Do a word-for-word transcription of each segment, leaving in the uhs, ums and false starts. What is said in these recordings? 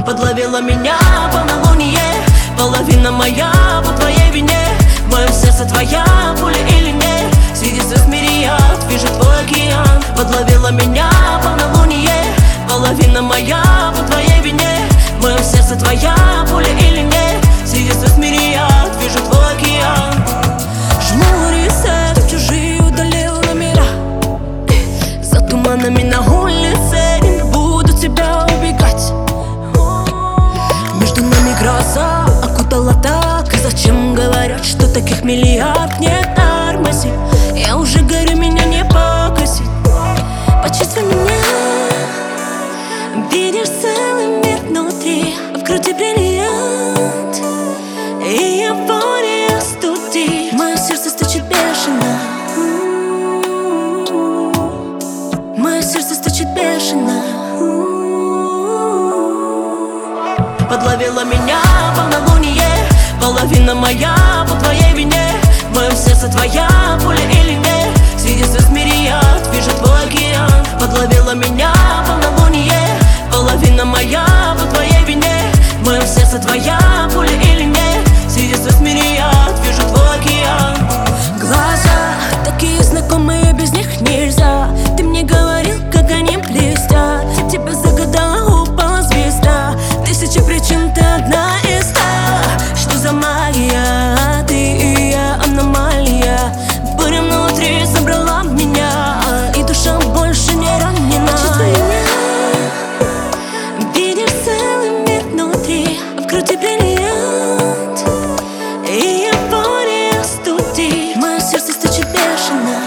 Подловила меня полнолуние, половина моя по твоей вине. В моем сердце твоя пуля или нет? Среди звезд мириад вижу твой океан. Подловила меня полнолуние, половина моя по твоей вине. В моем сердце твоя пуля или нет? Среди звезд мириад вижу твой океан. Жму ресет, чужие удалил номера. За туманами на улице не буду тебя убегать. Между нами гроза окутала так. И зачем говорят, что таких миллиард? Не тормози, я уже горю, меня не покосить. Почувствуй меня, видишь целый мир внутри. В груди бриллиант и эйфория студии. Мое сердце стучит бешено, мое сердце стучит бешено. Подловила меня полнолуние, половина моя по твоей вине. В моем сердце твоя пуля или нет? Среди звезд мириад вижу твой океан. Подловила меня полнолуние, половина моя по твоей вине. В моем сердце твоя пуля или нет? Среди звезд мириад вижу твой океан. Глаза такие знакомые, без них нельзя. Ты мне говорил, как они блестят. Я тебя загадала, упала звезда. Тысячи причин, ты одна из ста. Что за магия? Ты и я аномалия. Буря внутри забрала меня, и душа больше не ранена. Видишь целый мир внутри, в груди бриллиант и эйфория студии. Мое сердце стучит бешено,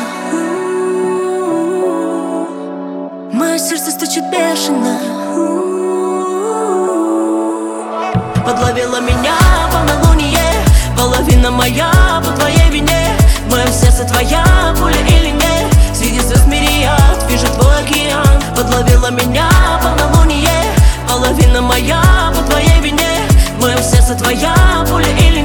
мое сердце стучит бешено. Подловила меня полнолуние, половина моя по твоей вине. В моем сердце твоя пуля или нет? Среди звезд мириад вижу твой океан. Подловила меня полнолуние, половина моя по твоей вине. В моем сердце твоя пуля или